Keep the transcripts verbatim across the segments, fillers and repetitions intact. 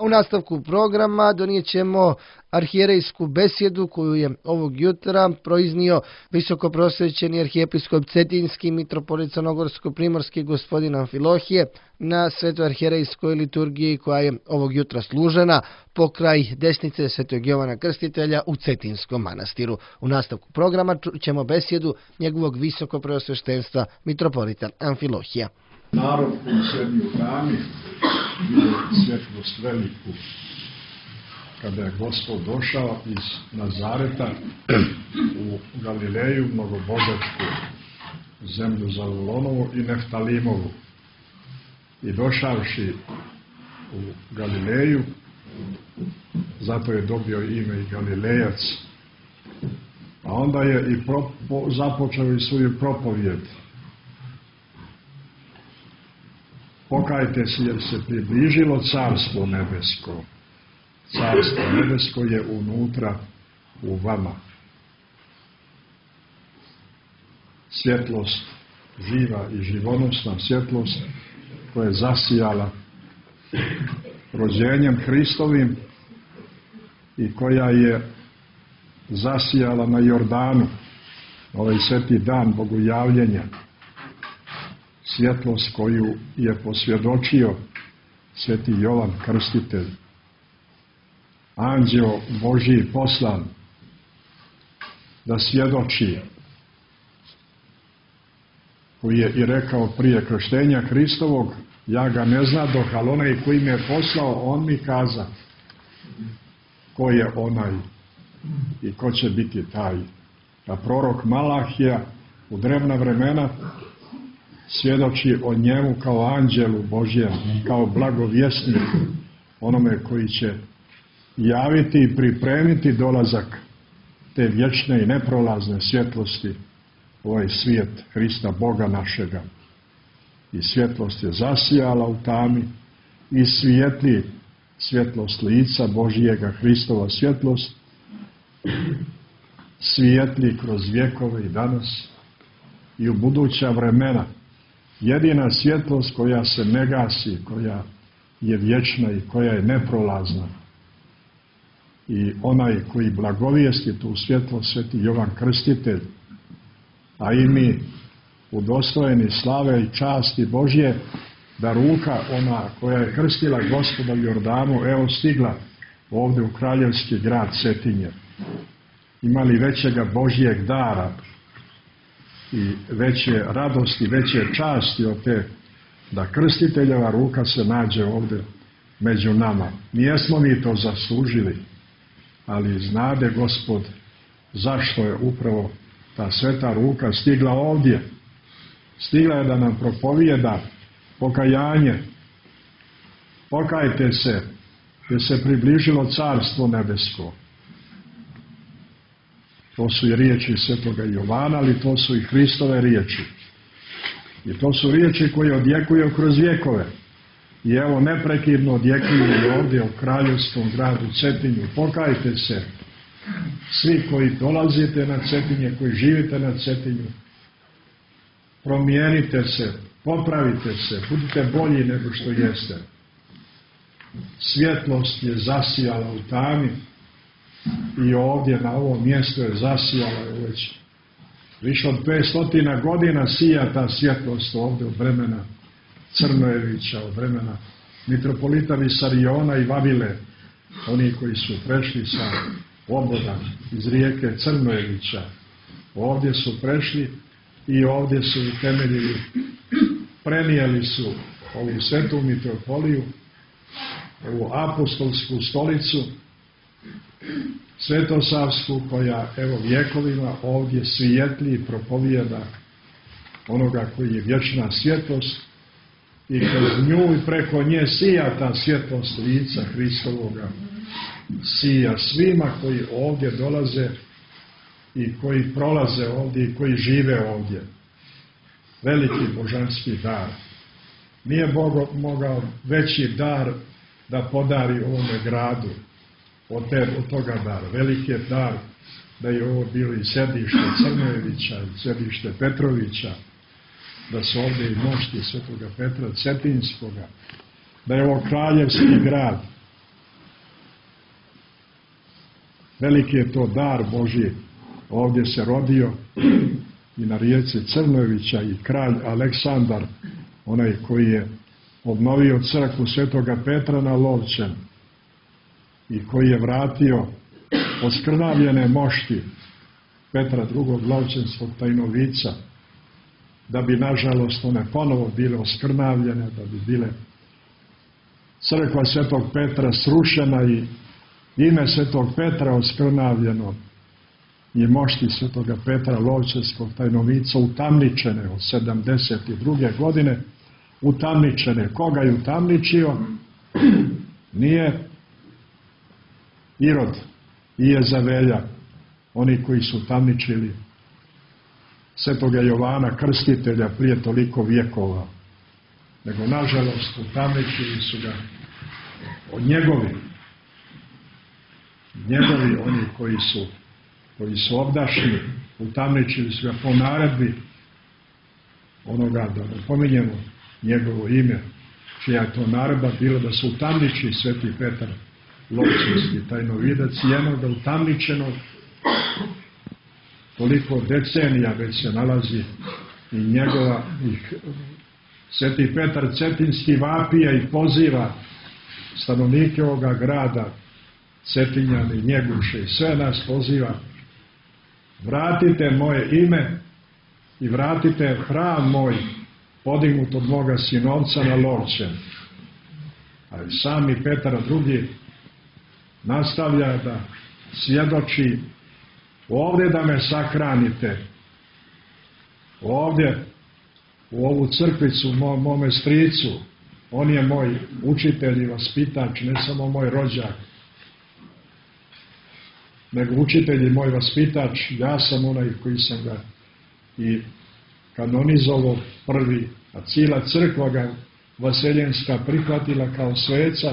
u nastavku programa donijet ćemo arhijerejsku besjedu koju je ovog jutra proiznio visokoprosvećeni arhijepiskop Cetinski mitropolit Crnogorsko-primorski gospodin Amfilohije na svetoj arhijerejskoj liturgiji koja je ovog jutra služena pokraj desnice svetog Jovana Krstitelja u Cetinskom manastiru. U nastavku programa ćemo besjedu njegovog visokoprosveštenstva mitropolita Amfilohija. Narod koji sedi u hrami vide svjetlost veliku. Kada je Gospod došao iz Nazareta u Galileju, mnogobožačku zemlju Zavulonovu i Neftalimovu. I došavši u Galileju, zato je dobio ime i Galilejac. A onda je i pro, po, započeo i svoju propovijed. Pokajte se jer se približilo carstvo nebesko. Carstvo nebesko je unutra u vama. Svjetlost, živa i živonosna svjetlost koja je zasijala rođenjem Hristovim i koja je zasijala na Jordanu, ovaj sveti dan bogojavljenja. Svjetlost koju je posvjedočio sveti Jovan Krstitelj, anđeo Božji poslan da svjedoči, koji je i rekao prije krštenja Hristovog, ja ga ne znadoh, ali onaj koji me je poslao, on mi kaza ko je onaj i ko će biti taj. A prorok Malahija u drevna vremena svjedoči o njemu kao anđelu Božjem, kao blagovjesniku, onome koji će javiti i pripremiti dolazak te vječne i neprolazne svjetlosti u ovaj svijet Hrista Boga našega. I svjetlost je zasijala u tami i svijetli svjetlost lica Božjega, Hristova svjetlost, svijetli kroz vjekove i danas i u buduća vremena. Jedina svjetlost koja se ne gasi, koja je vječna i koja je neprolazna. I onaj koji blagovijesti tu svjetlost, sveti Jovan Krstitelj, a i mi udostojeni slave i časti Božje, da ruka ona koja je krstila Gospoda u Jordanu, evo stigla ovdje u kraljevski grad Cetinje. Imali većega Božjeg dara i veće radosti, veće časti od te, da krstiteljeva ruka se nađe ovdje među nama. Nijesmo mi to zaslužili, ali znade Gospod zašto je upravo ta sveta ruka stigla ovdje. Stigla je da nam propovijeda pokajanje. Pokajte se, jer se približilo carstvo nebesko. To su i riječi svetoga Jovana, ali to su i Hristove riječi. I to su riječi koje odjekuju kroz vjekove. I evo neprekidno odjekuju i ovdje u kraljevskom gradu Cetinju. Pokajte se, svi koji dolazite na Cetinje, koji živite na Cetinju. Promijenite se, popravite se, budite bolji nego što jeste. Svjetlost je zasijala u tami i ovdje na ovom mjestu je zasijala već više od petstotina godina sija ta svjetlost ovdje od vremena Crnojevića, od vremena mitropolita Visariona i Vavile, oni koji su prešli sa oboda iz rijeke Crnojevića. Ovdje su prešli i ovdje su temeljili, prenijeli su ovu svetu mitropoliju, ovu apostolsku stolicu, Svetosavsku, koja evo vjekovima ovdje svijetli i propovijeda onoga koji je vječna svjetlost i kroz nju i preko nje sija ta svjetlost lica Hristovoga. Sija svima koji ovdje dolaze i koji prolaze ovdje i koji žive ovdje. Veliki božanski dar. Nije Bog mogao veći dar da podari ovome gradu od, te, od toga dara. Veliki je dar da je ovo bilo i sjedište Crnojevića, i sjedište Petrovića, da su ovdje i mošti svetoga Petra Cetinskoga, da je ovo kraljevski grad, Veliki je to dar Božji. Ovdje se rodio i na rijeci Crnojevića i kralj Aleksandar, onaj koji je obnovio crkvu Svetoga Petra na Lovćen i koji je vratio oskrnavljene mošti Petra drugog Lovćenskog tajnovica, da bi nažalost one ponovo bile oskrnavljene, da bi bile crkva Svetog Petra srušena i ime Svetog Petra oskrnavljeno i mošti Svetoga Petra Lovćenskog tajnovica utamničene od sedamdeset druge godine, utamničene. Koga je utamničio? Nije Irod i Jezavelja, oni koji su utamničili Svetoga Jovana Krstitelja prije toliko vjekova, nego nažalost utamničili su ga od njegovi, njegovi oni koji su, koji su obdašni, utamničili su ga po naredbi onoga, da ne pominjemo njegovo ime, čija je to naredba bila da se utamniči Sveti Petar Lovćenski tajnovidac i jednoga utamničenog toliko decenija već se nalazi i njegova ih, Sveti Petar Cetinski vapija i poziva stanovnike ovoga grada Cetinjane i Njeguše i sve nas poziva: vratite moje ime i vratite hram moj podignut od moga sinovca na Lovćen. Ali sami Petar drugi nastavlja da svjedoči: ovdje da me sahranite, ovdje u ovu crkvicu mo, mome stricu, on je moj učitelj i vaspitač, ne samo moj rođak, nego učitelj i moj vaspitač, ja sam onaj koji sam ga i kanonizovao prvi, a cijela crkva ga vaseljenska prihvatila kao sveca.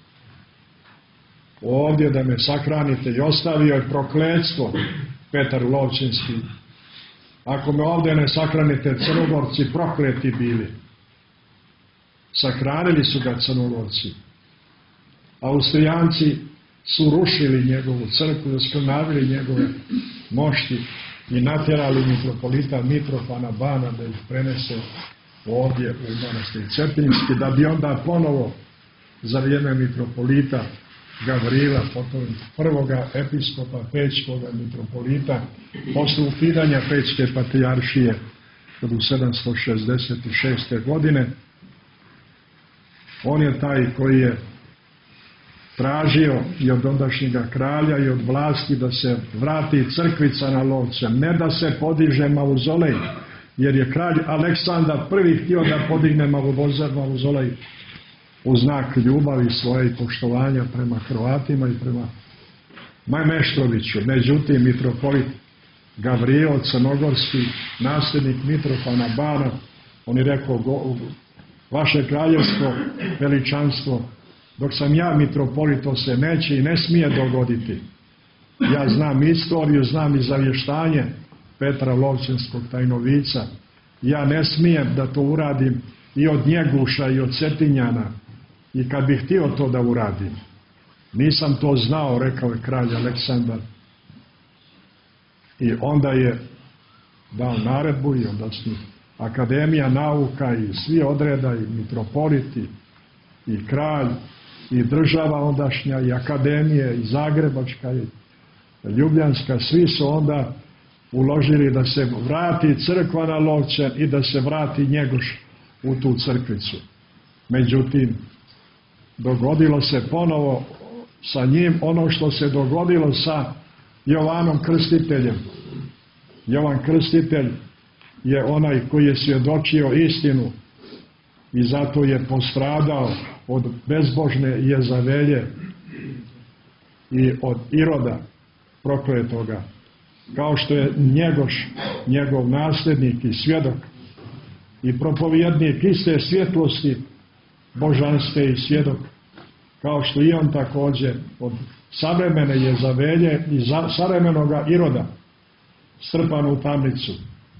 Ovdje da me sahranite, i ostavio je prokletstvo Petar Lovćenski: ako me ovdje ne sahranite, Crnogorci prokleti bili. Sahranili su ga Crnogorci. Austrijanci su rušili njegovu crkvu, oskrnavili njegove mošti i natjerali mitropolita Mitrofana Bana da ih prenese ovdje u manastir Cetinjski, da bi onda ponovo za vrijeme mitropolita Gavrila, potom prvoga episkopa Pećkoga mitropolita, posle ukidanja Pećke patrijaršije od sedamsto šezdeset šeste. godine, on je taj koji je tražio i od ondašnjega kralja i od vlasti da se vrati crkvica na Lovćen, ne da se podiže mauzolej, jer je kralj Aleksandar prvi htio da podigne mauzolej u znak ljubavi svoje i poštovanja prema Hrvatima i prema Meštroviću. Međutim, mitropolit Gavrilo Crnogorski, nasljednik Mitrofana Bana, on je rekao: go, vaše kraljevsko veličanstvo, dok sam ja mitropolit, to se neće i ne smije dogoditi. Ja znam istoriju, znam i zavještanje Petra Lovćenskog tajnovica. Ja ne smijem da to uradim i od Njeguša i od Cetinjana, i kad bih htio to da uradim. Nisam to znao, rekao je kralj Aleksandar. I onda je dao naredbu i onda su Akademija nauka i svi odreda, i mitropoliti, i kralj, i država ondašnja, i akademije, i Zagrebačka, i Ljubljanska, svi su onda uložili da se vrati crkva na Lovćen i da se vrati Njegoš u tu crkvicu. Međutim, dogodilo se ponovo sa njim ono što se dogodilo sa Jovanom Krstiteljem. Jovan Krstitelj je onaj koji je svjedočio istinu i zato je postradao od bezbožne Jezavelje i od Iroda prokletoga, kao što je Njegoš, njegov nasljednik i svjedok i propovjednik iste svjetlosti božanske i svjedok, kao što i on također od savremene Jezavelje i savremenoga Iroda strpan u tamnicu.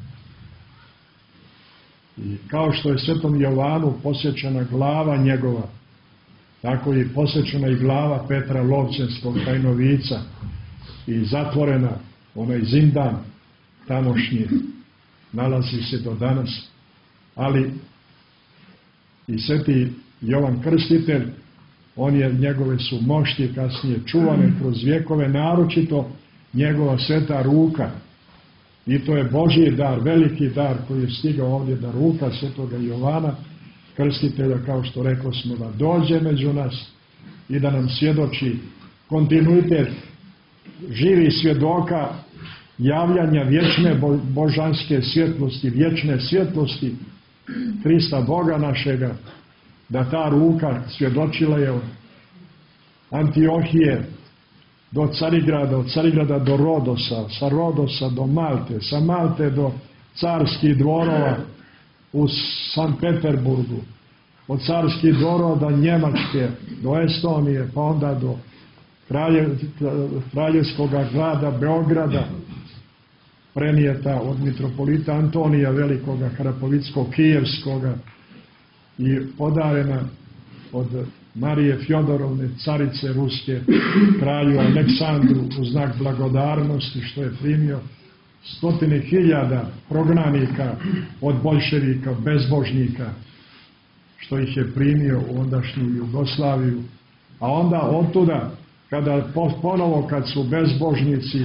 I kao što je svetom Jovanu posjećena glava njegova, tako je posjećena i glava Petra Lovćenskog tajnovica, i zatvorena, onaj zindan tamošnji nalazi se do danas, ali i sveti Jovan Krstitelj, on je, njegove su mošti kasnije čuvane kroz vjekove, naročito njegova sveta ruka. I to je Božji dar, veliki dar koji je stigao ovdje, da ruka svetoga Jovana Krstitelja, kao što rekao smo, da dođe među nas i da nam svjedoči kontinuitet živi svjedoka javljanja vječne božanske svjetlosti, vječne svjetlosti Krista Boga našega, da ta ruka svjedočila je od Antiohije do Carigrada, od Carigrada do Rodosa, sa Rodosa do Malte, sa Malte do carskih dvorova u Sankt Peterburgu, od carskih dvorova do Njemačke, do Estonije, pa onda do kralje, kraljevskog grada Beograda, prenijeta od mitropolita Antonija Velikoga Hrapovickog-Kijevskoga i podarena od Marije Fjodorovne, carice Ruske, kralju Aleksandru u znak blagodarnosti, što je primio stotine hiljada prognanika od boljševika, bezbožnika, što ih je primio u ondašnju Jugoslaviju. A onda otuda, kada ponovo kad su bezbožnici,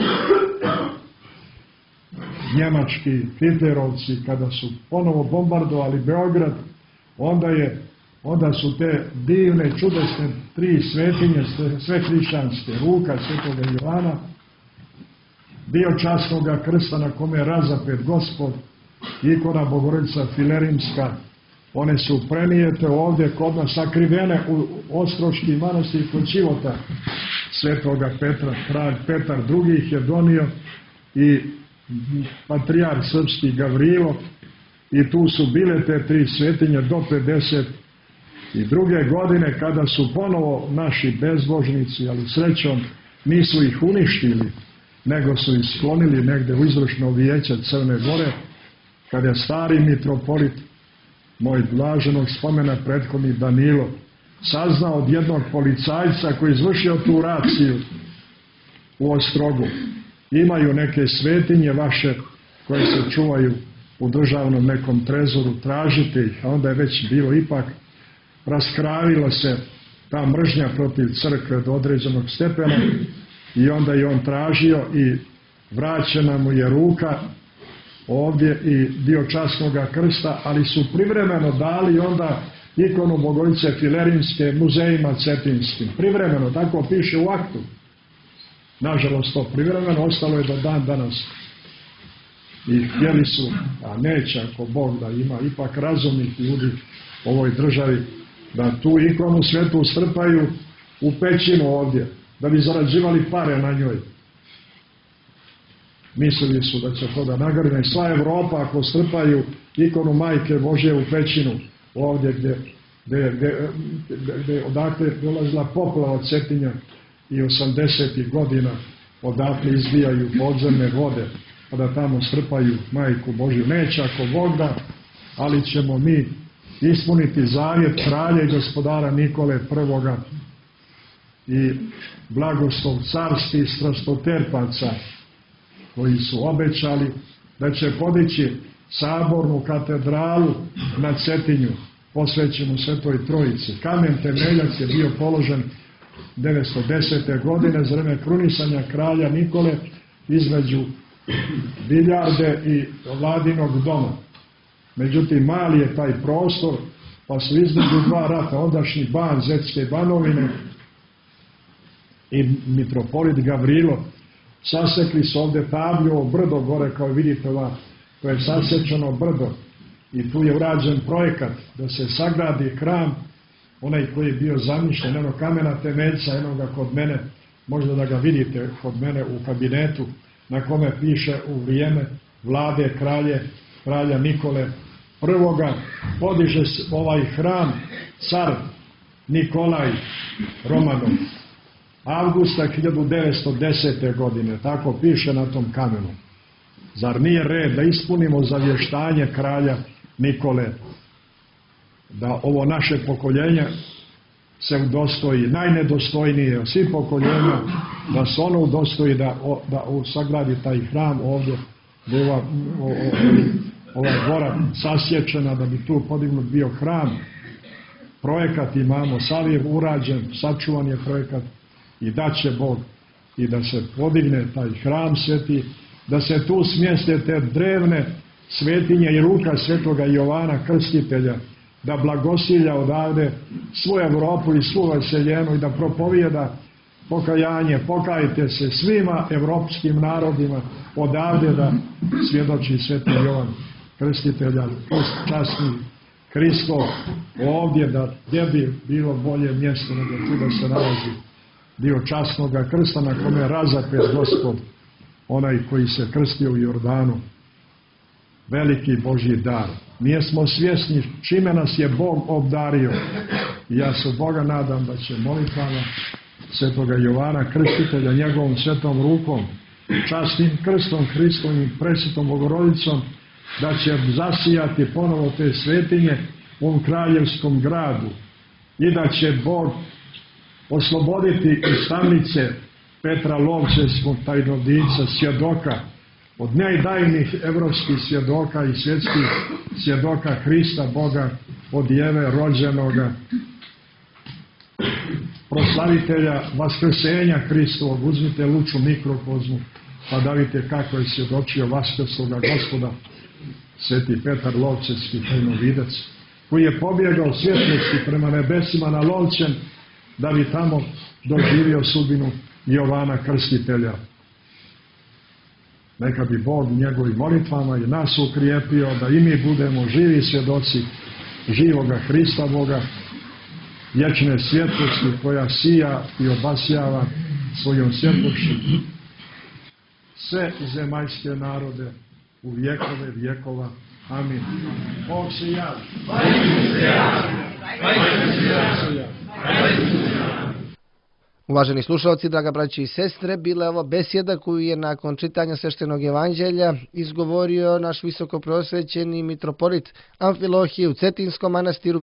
njemački Hitlerovci, kada su ponovo bombardovali Beograd, onda je onda su te divne, čudesne tri svetinje, sve hrišćanske, ruka svetoga Jovana, dio časnoga krsta na kome je razapet Gospod, ikona Bogorodica Filerimska, one su prenijete ovdje kod nas, sakrivene u Ostroški manastir kod Čivota svetoga Petra. Kralj Petar drugi ih je donio i patrijarh srpski Gavrilo, i tu su bile te tri svetinje do pedeset i druge godine, kada su ponovo naši bezbožnici, ali srećom nisu ih uništili, nego su ih sklonili negde u izvršno vijeće Crne Gore, kada je stari mitropolit, moj blaženog spomena prethodni Danilo, saznao od jednog policajca koji je izvršio tu raciju u Ostrogu: imaju neke svetinje vaše koje se čuvaju u državnom nekom trezoru, tražite ih. A onda je već bilo ipak, raskravila se ta mržnja protiv crkve do određenog stepena i onda je on tražio i vraćena mu je ruka ovdje i dio časnoga krsta, ali su privremeno dali onda ikonu Bogorodice Filerimske muzejima cetinskim. Privremeno, tako piše u aktu. Nažalost, to privremeno ostalo je do dan danas. I htjeli su, a neće ako Bog da ima ipak razumnih ljudi u ovoj državi, da tu ikonu svetu strpaju u pećinu ovdje, da bi zarađivali pare na njoj. Mislili su da će to da nagrne sva Evropa ako strpaju ikonu Majke Božje u pećinu ovdje gdje, gdje, gdje, gdje odakle dolazila poplava od Cetinja i osamdesetih godina, odakle izbijaju podzemne vode, pa da tamo strpaju Majku Božju. Neće ako Bog da, ali ćemo mi ispuniti zavjet kralja i gospodara Nikole Prvoga i blagoslov carskih strastoterpaca, koji su obećali da će podići sabornu katedralu na Cetinju, posvećenu Svetoj Trojici. Kamen temeljac je bio položen devetsto desete. godine za vreme krunisanja kralja Nikole između Biljarde i Vladinog doma. Međutim, mali je taj prostor, pa su između dva rata ondašnji ban Zetske Banovine i mitropolit Gavrilo sasekli su ovdje Pavljovo brdo gore, kao vidite ova, to je sasečeno brdo i tu je urađen projekat da se sagradi hram, onaj koji je bio zamišljen, eno kamena temeljca, eno ga kod mene, možda da ga vidite kod mene u kabinetu, na kome piše u vrijeme vlade kralje, kralja Nikole Prvoga, podiže ovaj hram car Nikolaj Romanov, avgusta hiljadu devetsto desete. godine, tako piše na tom kamenu. Zar nije red da ispunimo zavještanje kralja Nikole, da ovo naše pokoljenje se udostoji, najnedostojnije od svih pokoljenja, da se ono udostoji da, da sagradi taj hram ovdje, da je ova, o, o, ova dvora sasječena, da bi tu podignut bio hram. Projekat imamo, sav je urađen, sačuvan je projekat i da će Bog i da se podigne taj hram sveti, da se tu smjeste te drevne svetinje i ruka svetoga Jovana Krstitelja, da blagosilja odavde svu Evropu i svu vaseljenu i da propovijeda pokajanje, pokajte se svima evropskim narodima odavde, da svjedoči sveti Jovan Krstitelja, časni Hristo ovdje, da gdje bi bilo bolje mjesto nego tu da se nalazi dio časnoga krsta na kome je razapet Gospod, onaj koji se krstio u Jordanu. Veliki Božji dar. Mi smo svjesni čime nas je Bog obdario. I ja se Boga nadam da će molitvama svetoga Jovana Krstitelja, njegovom svetom rukom, časnim krstom Hristovim, presvetom Bogorodicom, da će zasijati ponovo te svetinje u ovom kraljevskom gradu i da će Bog osloboditi iz tamnice Petra Lovćevskog tajnovdica, svjedoka, od najdajnih evropskih svjedoka i svjetskih svjedoka Hrista Boga, od Jeve rođenoga, proslavitelja vaskrsenja Hristovog. Uzmite luču mikrokozmu pa da vidite kako je svjedočio vaskrsloga Gospoda sveti Petar Lovćevski tajnovidac, koji je pobjegao svjetlosti prema nebesima na Lovćen da bi tamo doživio sudbinu Jovana Krstitelja. Neka bi Bog njegovim molitvama i nas ukrijepio da i mi budemo živi svjedoci živoga Hrista Boga, vječne svjetlosti koja sija i obasjava svojom svjetlošću sve zemaljske narode u vjekove vjekova. Amin. Bog se javi. Uvaženi slušalci, draga braći i sestre, bila je ovo besjeda koju je nakon čitanja sveštenog evanđelja izgovorio naš visokoprosvećeni mitropolit Amfilohije u Cetinskom manastiru